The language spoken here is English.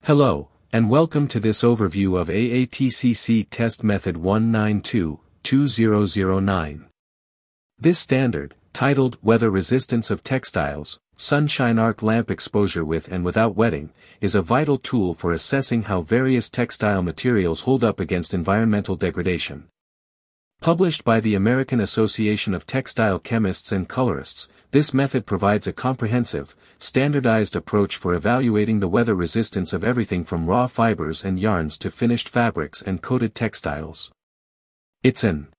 Hello, and welcome to this overview of AATCC Test Method 192-2009. This standard, titled Weather Resistance of Textiles, Sunshine Arc Lamp Exposure with and Without Wetting, is a vital tool for assessing how various textile materials hold up against environmental degradation. Published by the American Association of Textile Chemists and Colorists, this method provides a comprehensive, standardized approach for evaluating the weather resistance of everything from raw fibers and yarns to finished fabrics and coated textiles. It's an